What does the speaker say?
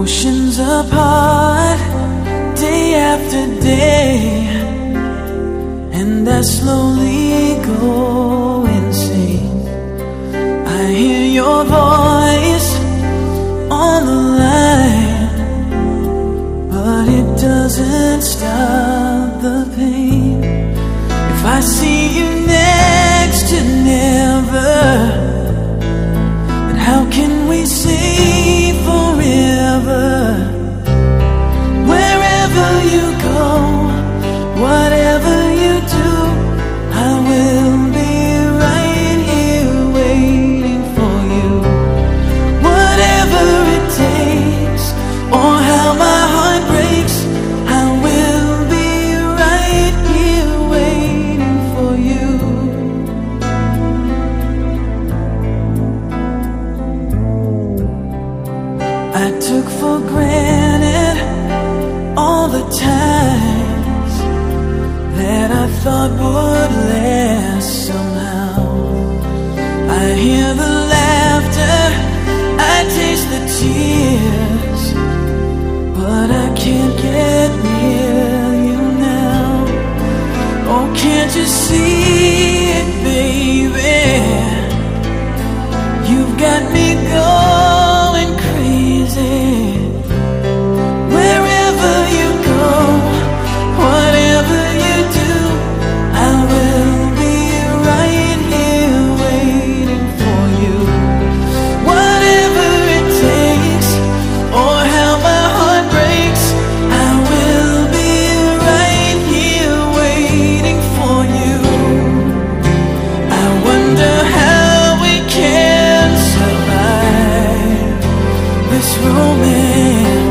Oceans apart, day after day, and I slowly go insane. I hear your voice on the line, but it doesn't stop the pain. If I see you next to never, then how can we say forever? Wherever you go, whatever you do, I will be right here waiting for you. Whatever it takes, or how my heart breaks, I will be right here waiting for you. I took for granted all the times that I thought would last somehow. I hear the laughter, I taste the tears, but I can't get near you now. Oh, can't you see it, baby? You've got me going crazy. Wherever you go, whatever you do, I will be right here waiting for you. Whatever it takes, or how my heart breaks, I will be right here waiting for you. I wonder how we can survive this romance.